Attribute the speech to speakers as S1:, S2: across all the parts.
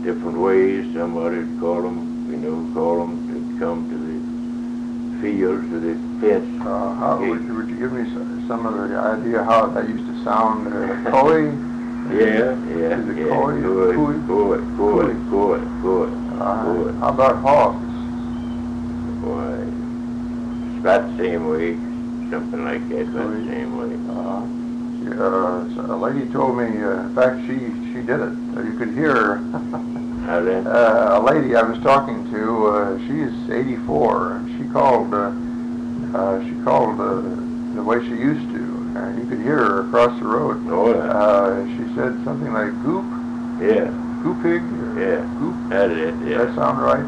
S1: different ways. Somebody'd call them to come to the fields, to the fence.
S2: Would you give me some of the idea how that used to sound? Coy?
S1: Yeah.
S2: Is it coy?
S1: Coy.
S2: How about hogs?
S1: Boy, it's about the same way. Something like that, about the same way.
S2: A lady told me, in fact, she did it. You could hear her.
S1: How then?
S2: A lady I was talking to, she's 84, and she called the way she used to. You could hear her across the road.
S1: Oh, yeah.
S2: She said something like goop.
S1: Yeah.
S2: Goopig?
S1: Yeah.
S2: Goop?
S1: That's it, yeah.
S2: Does that sound right?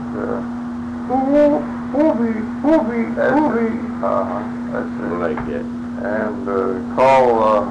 S1: Hoopy.
S2: That's it.
S1: Like that.
S2: And call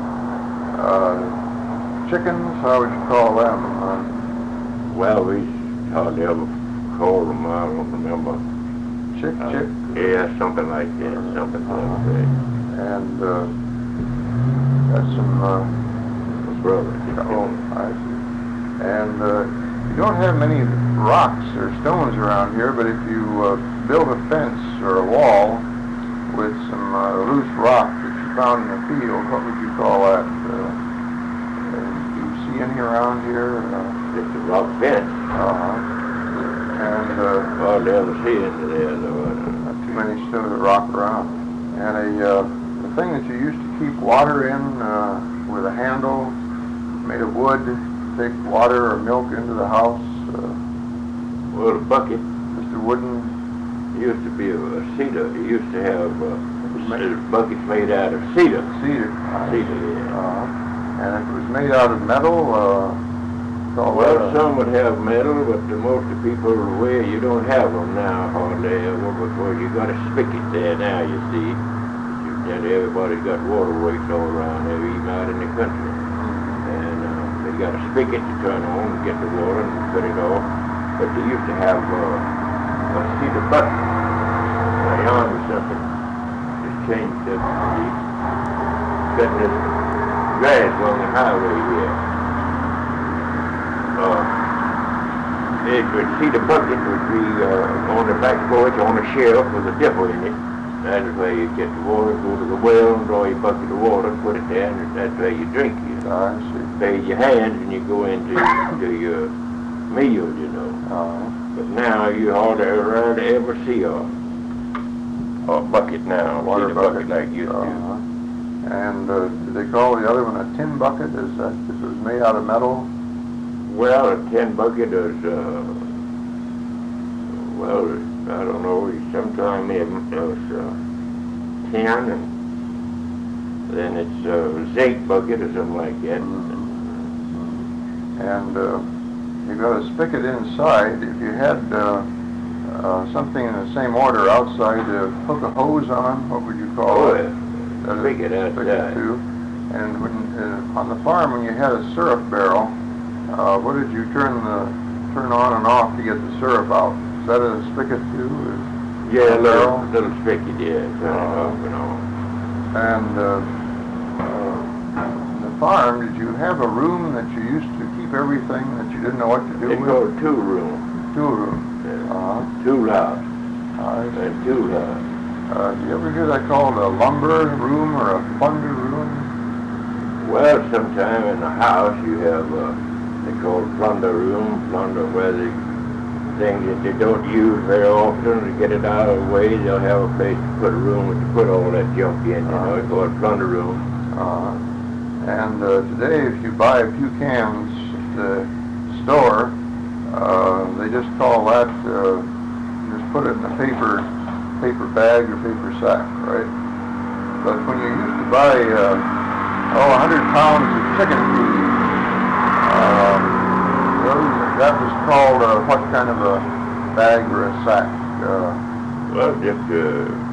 S2: chickens, how would you call them?
S1: Well, we hardly ever called them, I don't remember.
S2: Chick?
S1: Yeah, something like that, something like that.
S2: And that's some...
S1: brother.
S2: Oh, I see. And you don't have many rocks or stones around here, but if you build a fence or a wall with some loose rock that you found in the field, what would you call that? Do you see any around here?
S1: It's a rock fence.
S2: And
S1: Well, never see into there, though.
S2: not too many stones of rock around. And the thing that you used to keep water in with a handle made of wood, take water or milk into the house.
S1: Well, the bucket
S2: Just a wooden...
S1: used to be a cedar. It used to have buckets made out of cedar.
S2: Cedar.
S1: Cedar, yeah.
S2: And if it was made out of metal,
S1: Well, some would have metal, but most of the people where you don't have them now hardly ever, because you got a spigot there now, you see. And everybody's got water works all around there, even out in the country. And they got a spigot to turn on and get the water and cut it off. But they used to have a cedar bucket. My arm or something just changed up the cutting this grass along the highway here. The cedar bucket would be on the back porch on a shelf with a dipper in it. That's where you get the water, go to the well and draw your bucket of water, put it there, and that's where you drink it.
S2: I see.
S1: Bathe your hands and you go into your meal, you know. But now you hardly ever see a bucket now,
S2: Water
S1: cedar bucket like you used to.
S2: And did they call the other one a tin bucket? Is that if it was made out of metal?
S1: Well, a tin bucket is, I don't know, sometimes it was tin, and then it's a zinc bucket or something like that.
S2: And you got a spigot inside. If you had something in the same order outside to hook a hose on, what would you call it?
S1: Spigot outside.
S2: Too. And when, on the farm, when you had a syrup barrel, what did you turn on and off to get the syrup out? Is that a spigot too?
S1: Yeah, a little spigot, yeah, turn it off and on.
S2: And the farm, did you have a room that you used to keep everything that you didn't know what to do with?
S1: It's called a two-room.
S2: Two-room.
S1: Yeah. Two lots. And two lots.
S2: Do you ever hear that called a lumber room or a plunder room?
S1: Well, sometime in the house you have they call it plunder room, where the things that they don't use very often to get it out of the way, they'll have a place to put a room to put all that junk in, you know, it's called a plunder room.
S2: And today, if you buy a few cans at the store, they just call that, just put it in a paper bag or paper sack, right? But when you used to buy 100 pounds of chicken feed, that was called what kind of a bag or a sack?
S1: Well, just